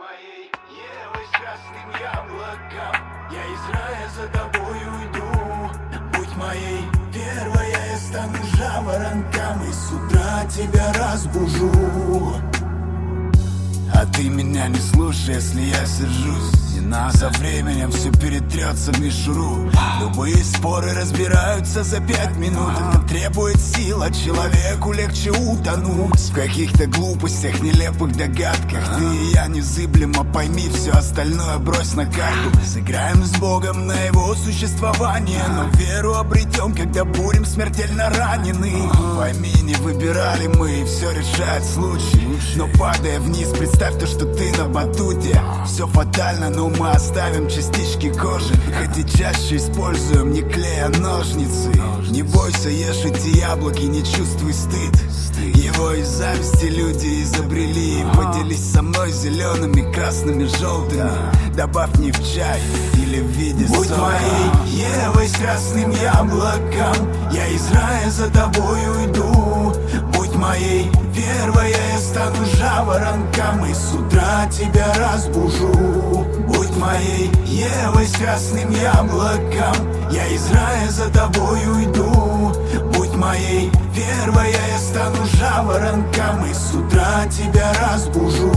моей Евой с красным яблоком, я из рая за тобой уйду. Будь моей первой, я стану жаворонком и с утра тебя разбужу. А ты меня не слушай, если я сержусь. Со временем все перетрется в мишуру. Любые споры разбираются за 5 минут. Это требует сил, а человеку легче утонуть в каких-то глупостях, нелепых догадках. Ты и я незыблемо, пойми, все остальное брось на карту. Сыграем с Богом на его существование, но веру обретем, когда будем смертельно ранены. Пойми, не выбирали мы, и все решает случай. Но падая вниз, представь то, что ты на батуте. Все фатально, но мы оставим частички кожи, хоть и чаще используем не клей, а ножницы. Не бойся, ешь эти яблоки, не чувствуй стыд. Его из зависти люди изобрели. Поделись со мной зелеными, красными, желтыми. Добавь не в чай или в виде сока. Будь моей Евой с красным яблоком, я из рая за тобой уйду. Будь моей первой, я стану жаворонком и с утра тебя разбужу. Будь моей Евой с красным яблоком, я из рая за тобой уйду. Будь моей первой, я стану жаворонком и с утра тебя разбужу.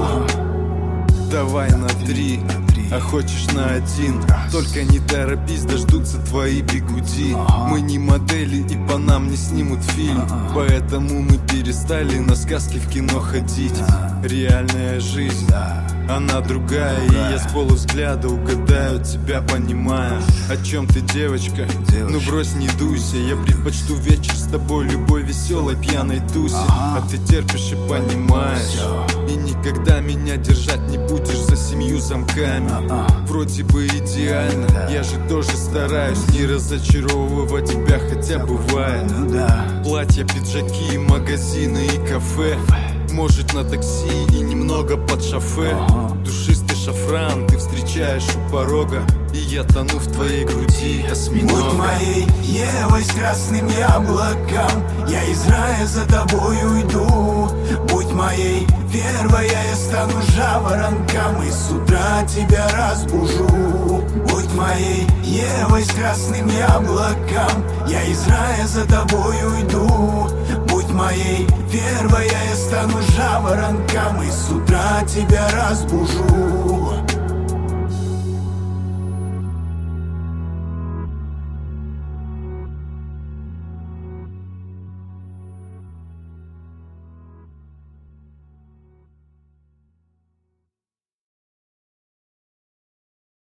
Давай на 3, а хочешь на 1. Только не торопись, дождутся твои бигуди. Мы не модели и по нам не снимут фильм, поэтому мы перестали на сказки в кино ходить. Реальная жизнь, она другая, и я с полувзгляда угадаю тебя, понимая, о чем ты, девочка. Ну брось, не дуйся, я предпочту вечер с тобой любой веселой пьяной тусе. А ты терпишь и понимаешь, и никогда меня держать не будешь за 7 замками. Вроде бы идеально, я же тоже стараюсь не разочаровывать тебя, хотя бывает. Платья, пиджаки, магазины и кафе, может на такси и немного под шофе. Душистый шафран ты встречаешь у порога, и я тону в твоей груди осьминога. Будь моей Евой с красным яблоком, я из рая за тобой уйду. Будь моей первой, я стану жаворонком и с утра тебя разбужу. Будь моей Евой с красным яблоком, я из рая за тобой уйду. Будь моей первой, я стану жаворонком и с утра тебя разбужу.